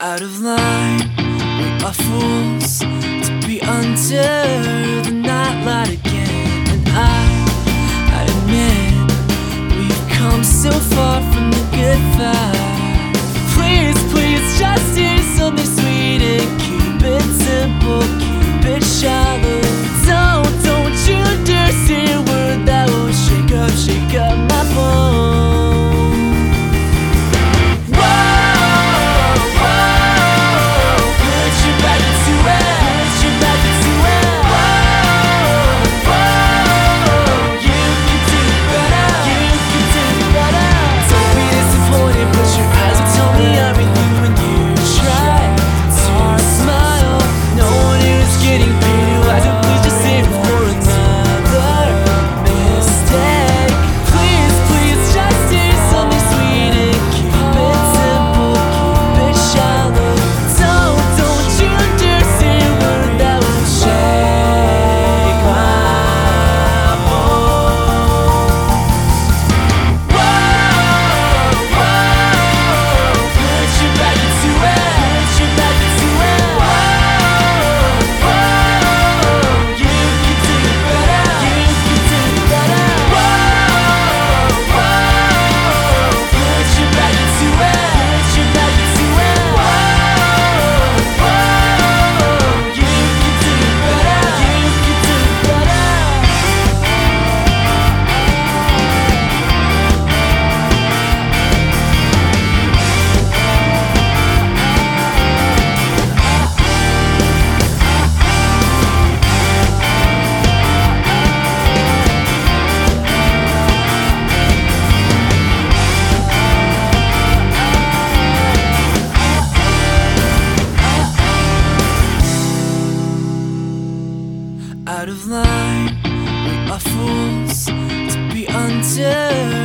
Out of line, we are fools to be under the nightlight again. And I admit, we've come so far from the good fight. Please, please, just do something sweet and keep it simple, keep it shallow. Don't you dare say a word that will shake up my bones. Out of line, we are fools to be under